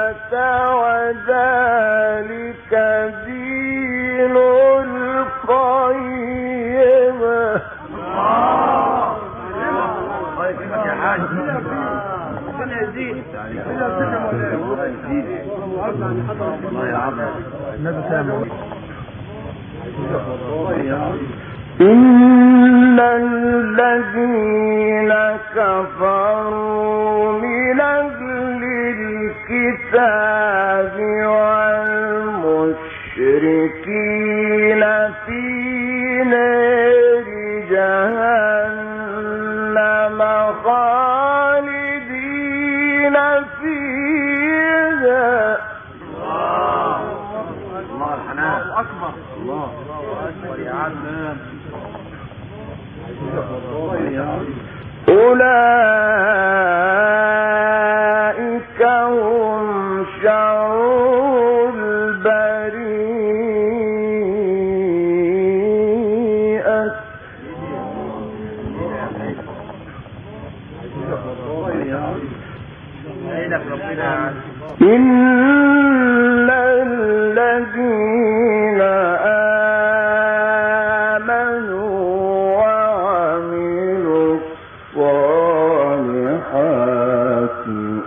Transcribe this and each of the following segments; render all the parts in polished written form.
وذلك دين القيمة. إن الذين كفروا من أهل الكتاب والمشركين في نار جهنم خالدين فيها. الله الحنان أكبر. الله أكبر يا عم. أولئك هم شر البرية. إن الذين آمنوا وعملوا الصالحات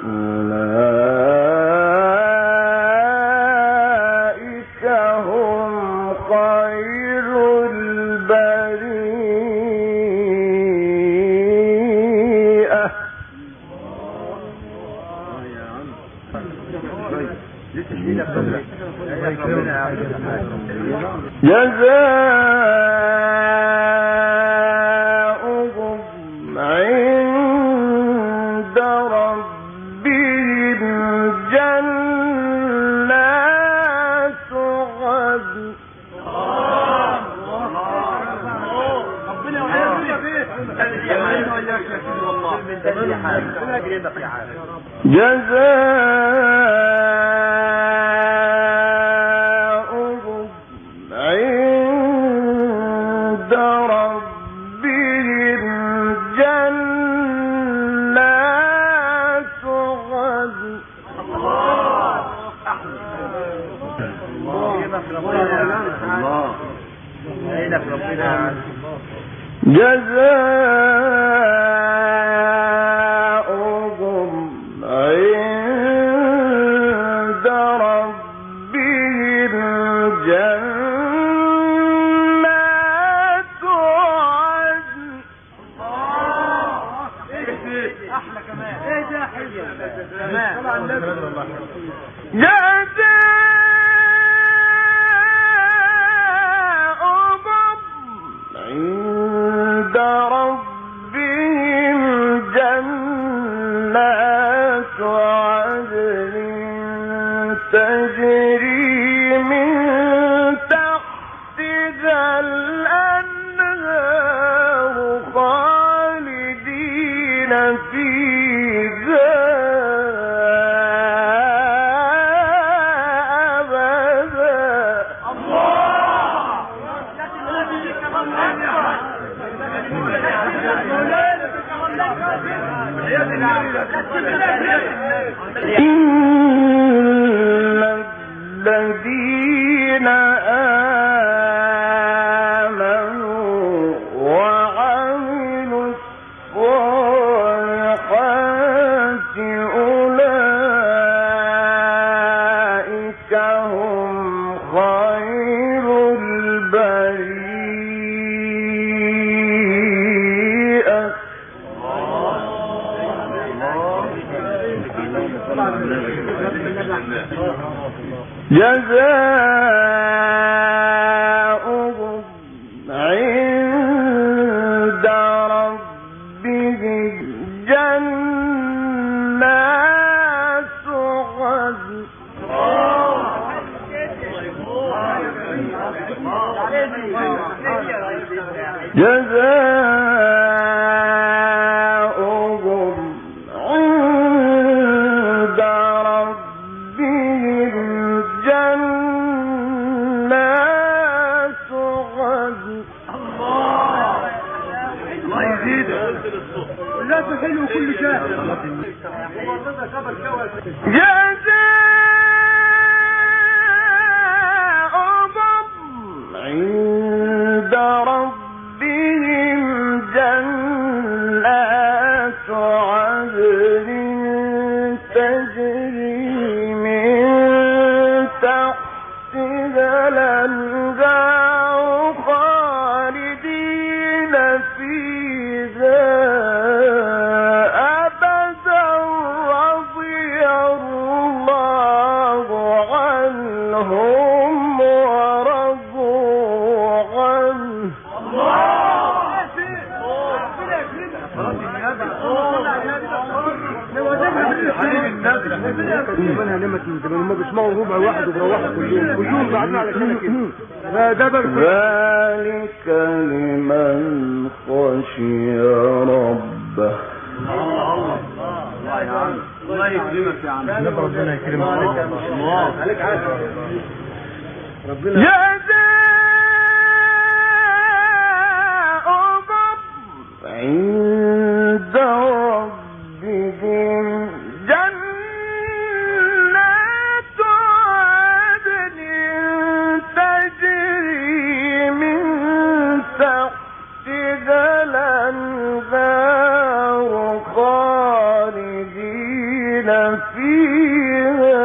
أولئك هم خير البرية. جزاؤهم عند ربهم جنات عدن. جزاؤهم عند ربهم جنات عدن. جزاؤهم عند ربهم جنات عدن. أحلى كمان. إيه ده حلو كمان. عند ربهم جنات عدن تجري من تحتها الأنهار خالدين فيها إن الذين آمنوا وعملوا الصالحات أولئك هم خير البرية. جزاؤهم عند ربهم جنات عدن. جزاؤهم عند ربهم جنات عدن. الله يزيدك. لا تحلوا كل شيء. جزاء زمانها نمت من زمان، هم بيسمعوا ربع واحد وبروحوا كل يوم بعدين على كده كده. ده درس. ذلك لمن خشي ربه. الله يا عم، الله يكرمك يا عم. ربنا يكرمك عليك عارف ربنا. عند ربهم جنات عدن تجري من تحتها الأنهار خالدين فيها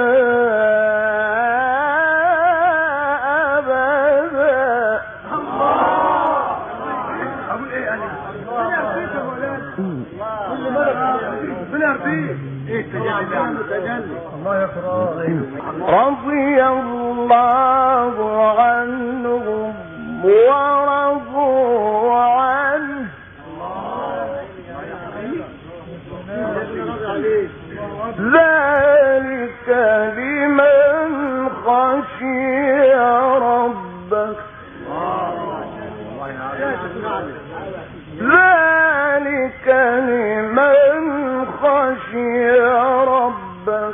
رضي الله عنهم ورضوا عنه ذلك لمن خشي ربه. ذلك لمن خشي ربه.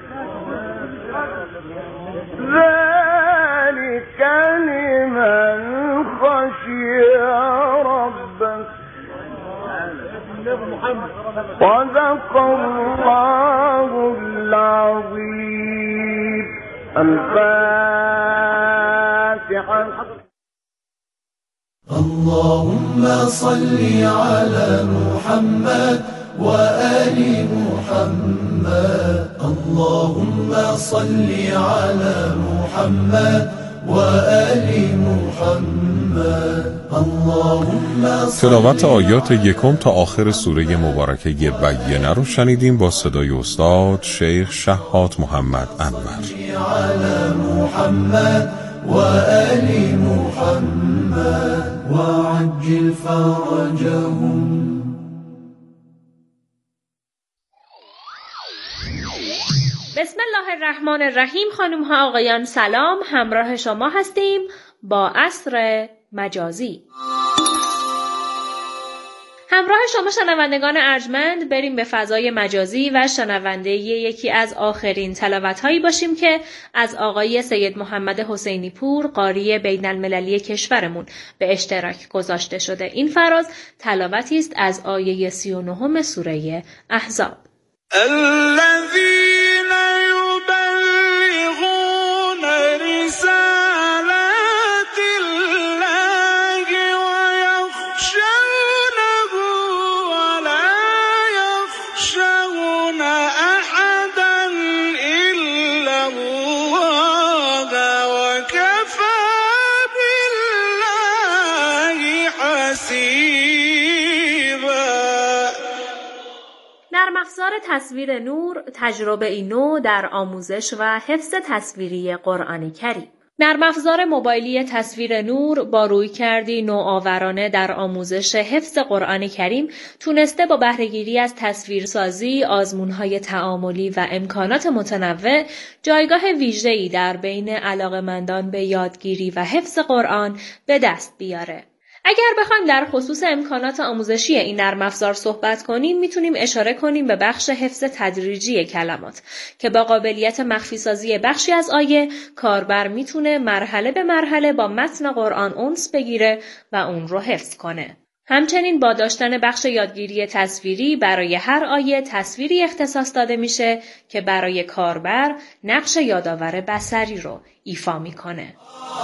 ذلك لمن خشي ربه. صدق الله العظيم. الفاتحة. اللهم صل على محمد وآل محمد. اللهم صل على محمد وآل محمد. تلاوت آیات یکم تا آخر سوره مبارکه بینه رو شنیدیم با صدای استاد شیخ شهاد محمد انور. على محمد وآل محمد وعجل فرجهم. بسم الله الرحمن الرحیم. خانم ها آقایان سلام، همراه شما هستیم با عصر مجازی. همراه شما شنوندگان ارجمند بریم به فضای مجازی و شنونده یکی از آخرین تلاوت‌هایی باشیم که از آقای سید محمد حسینی پور قاری بین المللی کشورمون به اشتراک گذاشته شده. این فراز تلاوتی است از آیه 39 سوره احزاب. الذين يبلغون رسالات الله ويخشونه ولا يخشون أحدا إلا الله وكفى بالله حسيبا. نرم افزار تصویر نور تجربه نو در آموزش و حفظ تصویری قرآن کریم. نرم افزار موبایلی تصویر نور با رویکردی نوآورانه در آموزش حفظ قرآن کریم تونسته با بهره‌گیری از تصویرسازی، آزمون‌های تعاملی و امکانات متنوع جایگاه ویژه‌ای در بین علاقه‌مندان به یادگیری و حفظ قرآن به دست بیاره. اگر بخوایم در خصوص امکانات آموزشی این نرم افزار صحبت کنیم، میتونیم اشاره کنیم به بخش حفظ تدریجی کلمات که با قابلیت مخفی‌سازی بخشی از آیه کاربر میتونه مرحله به مرحله با متن قرآن انس بگیره و اون رو حفظ کنه. همچنین با داشتن بخش یادگیری تصویری برای هر آیه تصویری اختصاص داده میشه که برای کاربر نقش یادآور بصری رو ایفا میکنه.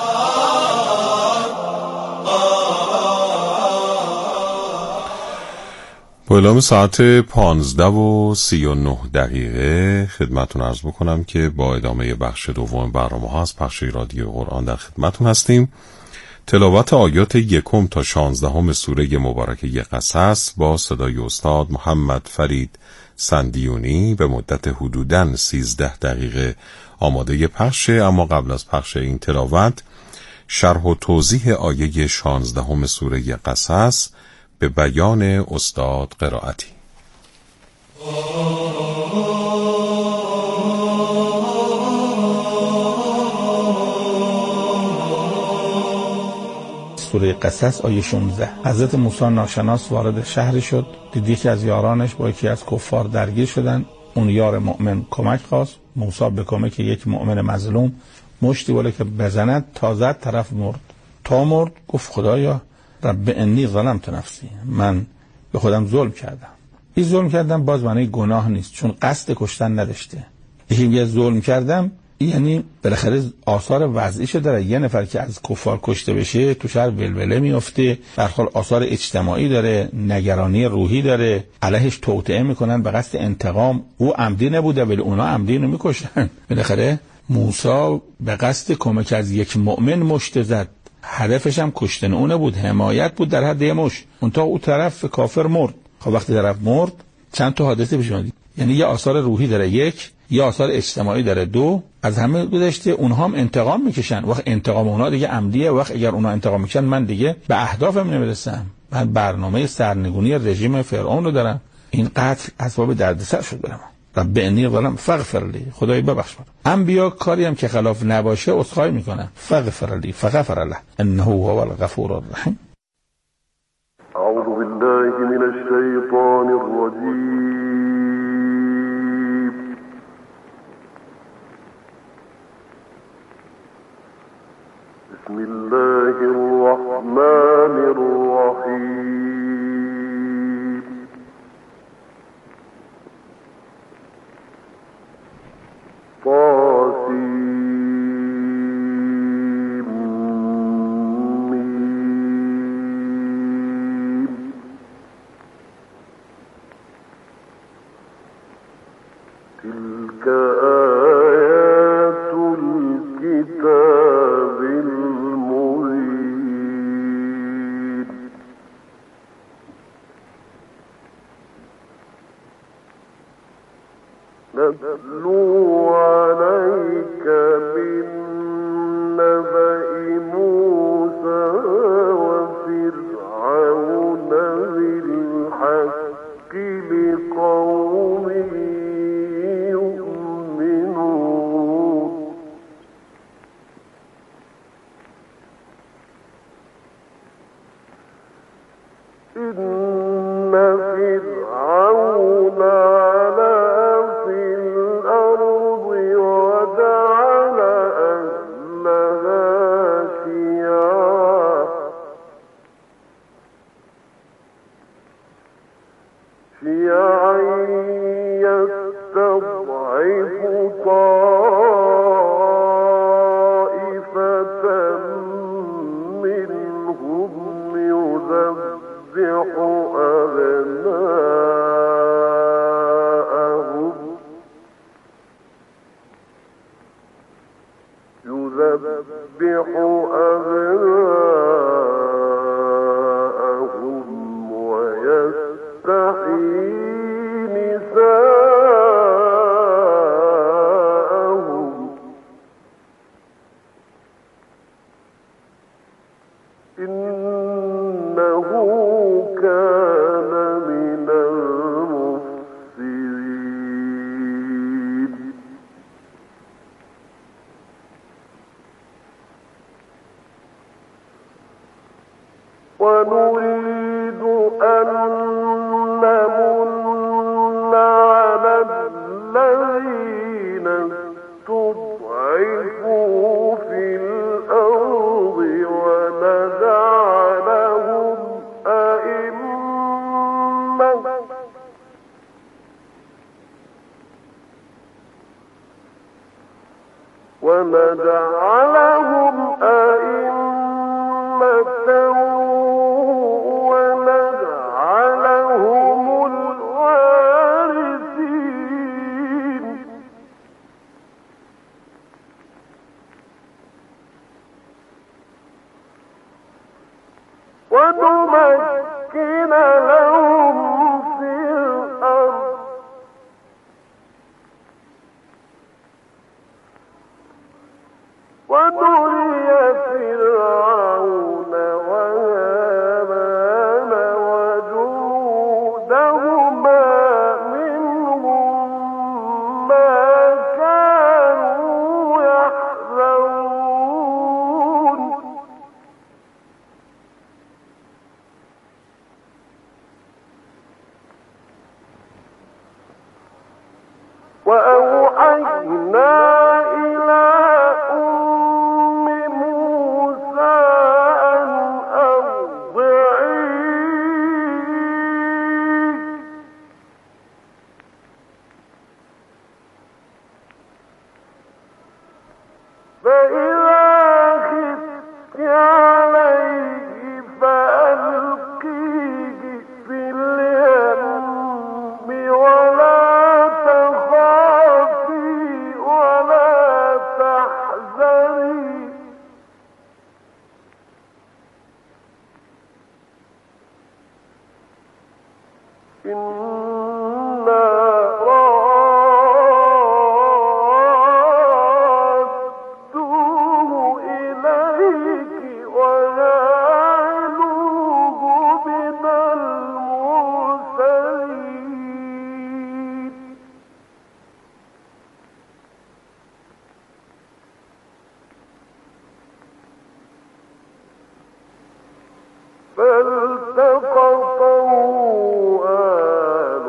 با اعلام ساعت 15:39 خدمتون عرض بکنم که با ادامه بخش دوم برنامه ها از پخش رادیو قرآن در خدمتون هستیم. تلاوت آیات 1 تا 16 سوره مبارکه قصص با صدای استاد محمد فرید سندیونی به مدت حدوداً 13 دقیقه آماده پخشه. اما قبل از پخش این تلاوت شرح و توضیح آیه 16 سوره قصص به بیان استاد قرائتی. سوره قصص آیه 16. حضرت موسی ناشناس وارد شهری شد، دید یکی از یارانش با یکی از کفار درگیر شدن. اون یار مؤمن کمک خواست، موسی به کمک یک مؤمن مظلوم مشتی بالا که بزند، تا زد طرف مرد. تا مرد گفت خدایا رب انی ظلمت نفسی، من به خودم ظلم کردم. این ظلم کردم باز معنی گناه نیست، چون قصد کشتن نداشته. یکی میگه ظلم کردم، یعنی بالاخره آثار وضعیشو داره. یه نفر که از کفار کشته بشه تو شهر ولوله میفته، در حال آثار اجتماعی داره، نگرانی روحی داره، علیهش توطئه میکنن به قصد انتقام. او عمدی نبوده ولی اونا عمدی اینو میکشن. بالاخره موسی به قصد کمک از یک مؤمن مشت زد، هدفش هم کشتن اون بود، حمایت بود در حد مش. اون تا او طرف کافر مرد. خب وقتی طرف مرد چند تا حادثه پیش اومد، یعنی یه آثار روحی داره، یک یا آثار اجتماعی داره، دو از همه گذشته اونها هم انتقام میکشن. وقت انتقام اونا دیگه عمدیه، وقت اگر اونا انتقام میکشن من دیگه به اهدافم نمیرسم، من برنامه سرنگونی رژیم فرعون رو دارم. این قتل اسباب دردسر شد برام. رب انی ظلمت فاغفر لی، خدای ببخش من. انبیا کاری هم که خلاف نباشه عذرخواهی میکنن، فاغفر لی فغفر له انه هو الغفور الرحیم. اعوذ بالله من الشیطان الرجیم. بسم الله الرحمن الرحیم. تلك آيات الكتاب المبين. نتلو عليك من نبأ موسى وفرعون بالحق لقوم يؤمنون. إن فرعون علا في الأرض وجعل أهلها شيعا يستضعف طائفة منهم يذبح أبناءهم ويستحيي نساءهم إنه كان من المفسدين. ونريد أن نمن على الذين استضعفوا في الأرض ونجعلهم أئمة ونجعلهم الوارثين. ونمكن لهم في الأرض ونري فرعون وهامان وجنودهما منهم ما كانوا يحذرون. فإذا خفت عليه فألقيه في اليم ولا تخافي ولا تحزني إنا رادوه إليك وجعلوه من المرسلين فالتقطه آل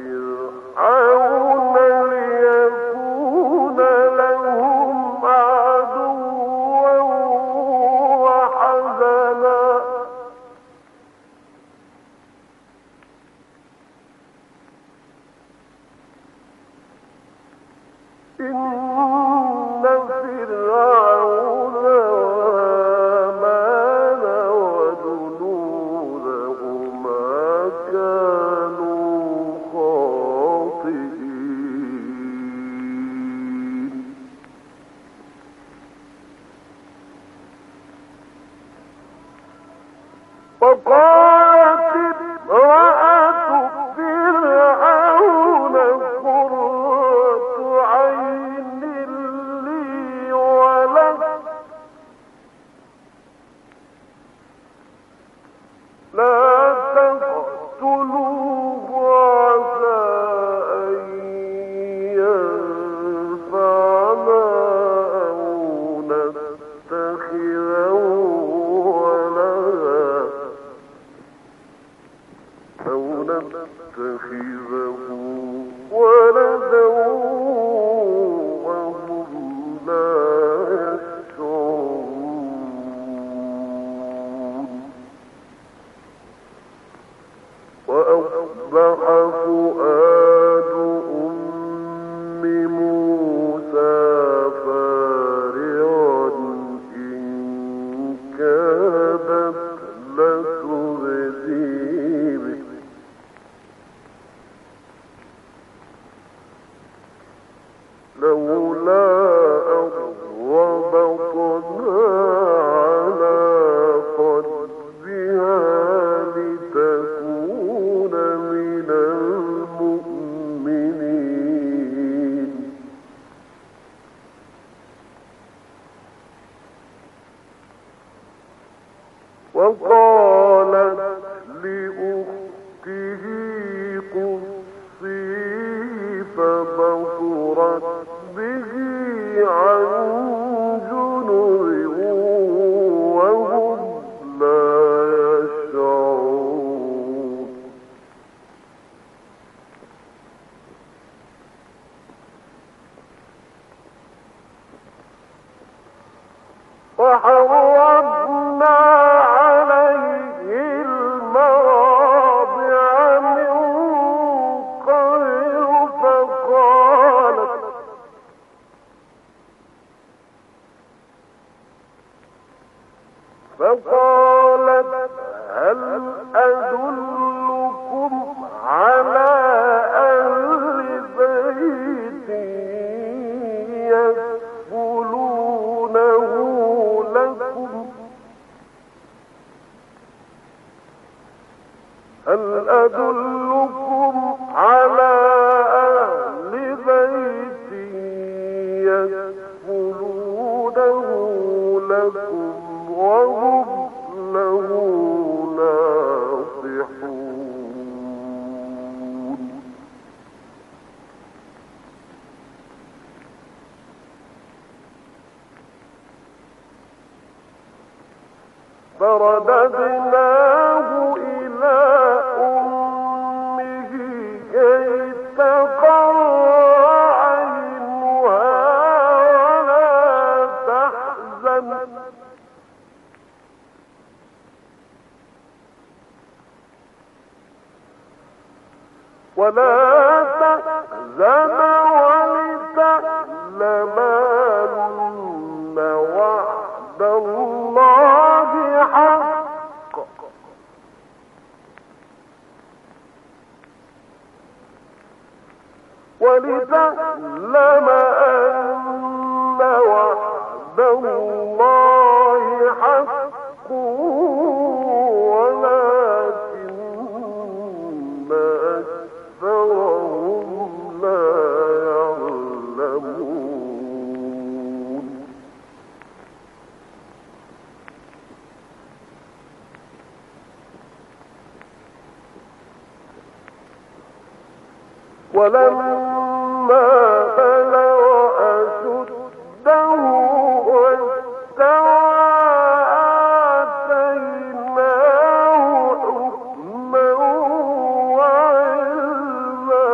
فرعون ليكون لهم عدوا وحزنا إن فرعون وهامان وجنودهما كانوا خاطئين وقالت امرأة فرعون قرة عين لي ولك لا تقتلوه عسى أن ينفعنا أو نتخذه ولدا وهم لا يشعرون وأصبح فؤاد أم موسى فارغا إن كادت لتبدي به لولا أربطنا على قلبها لتكون من المؤمنين وقالت لأخته قصيه فبصرت به عن جنب وهم لا يشعرون وحرمنا عليه المراضع من قبل فقالت هل أدلكم على أهل بيت يكفلونه لكم هل أدلكم على أهل بيت يكفلونه لكم وهم له ناصحون فرددناه إلى أمه كي تقر عينها ولا تحزن ولتعلم أن الله حق ولكن أكثرهم لا يعلمون ولما بلغ أشده واستوى آتيناه حكما وعلما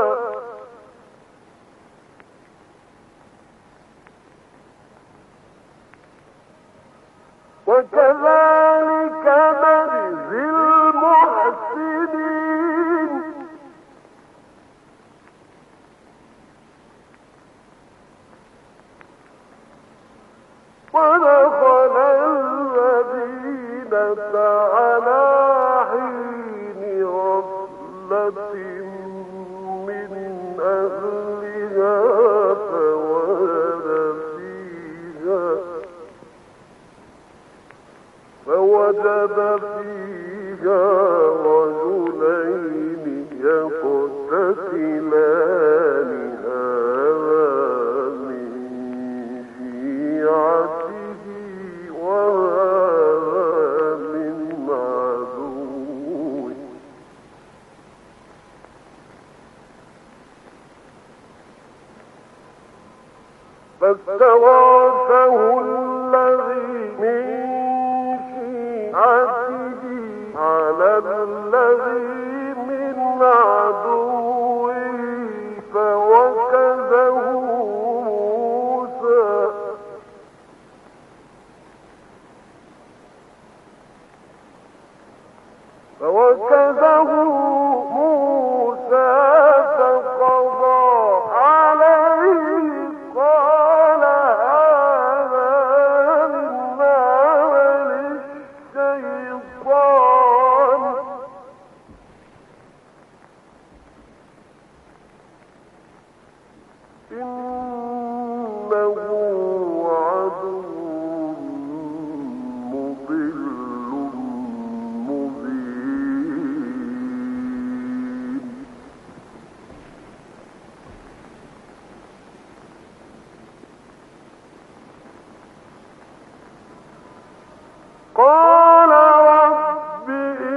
وكذلك نجزي المحسنين ودخل المدينة على حين غفلة من أهلها فوجد فيها رجلين يقتتلان هذا من شيعته وهذا من عدوه فاستغاثه الذي من شيعته على الذي من عدوه فوكزه موسى فقضى عليه قال هذا من عمل الشيطان إنه عدو مضل قال رب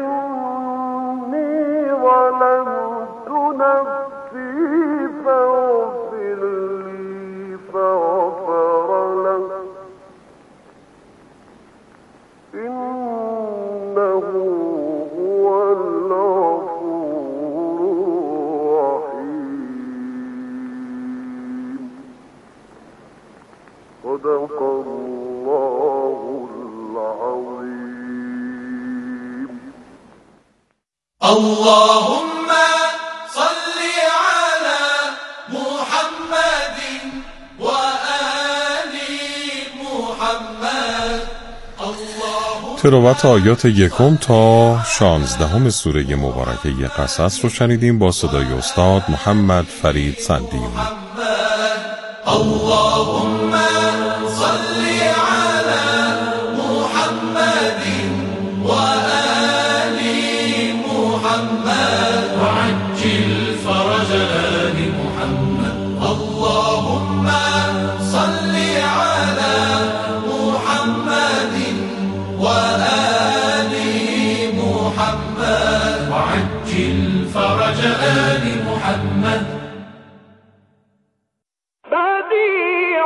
إني ظلمت نفسي فاغفر لي فغفر له إنه هو الغفور الرحيم صدق الله العظيم. اللهم صل على محمد وآل محمد. تلاوت آیات 1 تا 16 سوره مبارکه قصص رو شنیدیم با صدای استاد محمد فرید سندیمی. اللهم صل على محمد وآل محمد وعجل فرج آل محمد. اللهم صل على محمد وآل محمد وعجل فرج آل محمد. بديع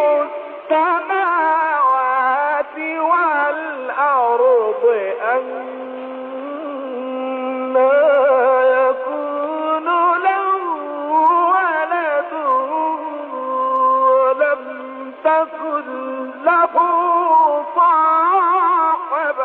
السماوات والأرض أنى يكون له ولد ولم تكن له صاحبة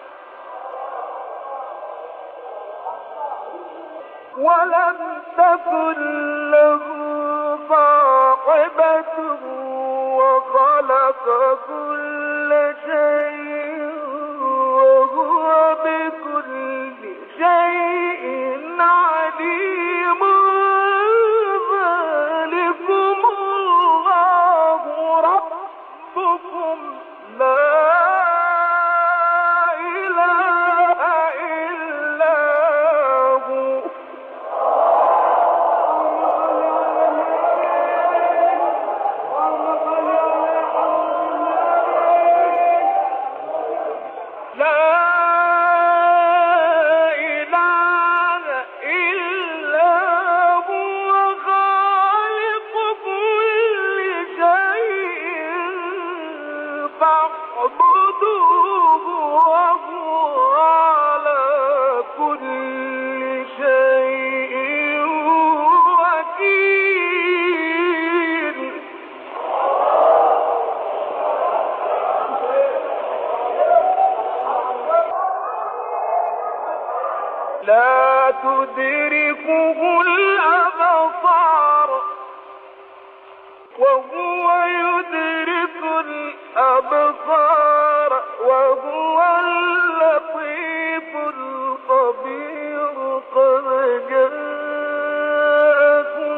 وخلق كل شيء وهو بكل شيء عليم. ذلكم الله ربكم فاعبدوه وهو على كل شيء وكيل. لا تدركه الأبصار وهو يدرك الأبصار وهو اللطيف الخبير. قد جاءكم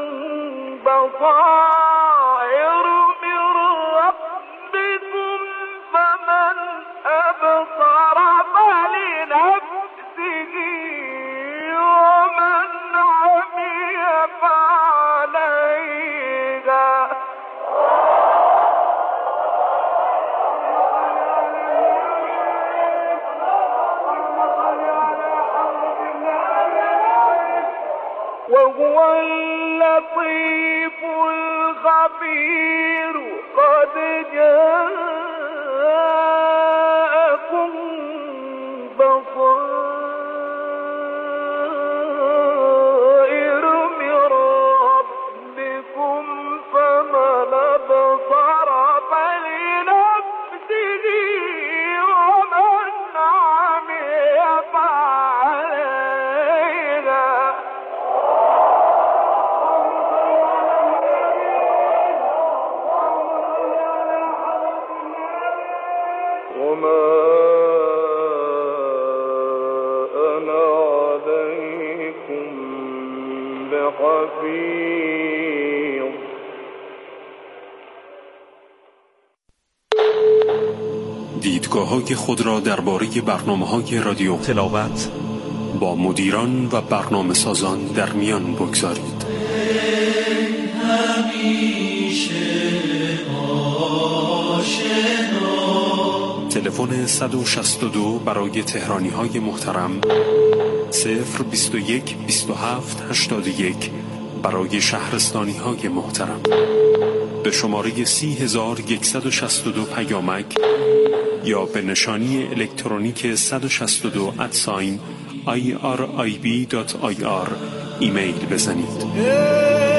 بصائر من ربكم فمن أبصر فلنفسه ومن عمي فعليها. وهو اللطيف الخبير. قد جاءكم بصائر من ربكم فمن أبصر فلنفسه ومن عمي فعليها. وما أنا عليكم بحفيظ. دیدگاه‌های خود را درباره برنامه‌های رادیو تلاوت با مدیران و برنامه‌سازان در میان بگذارید. تلفن 162 برای تهرانی‌های محترم، 021 27 81 برای شهرستانی‌های محترم. به شماره 30162 پیامک یا به نشانی الکترونیک 162@irib.ir ایمیل بزنید.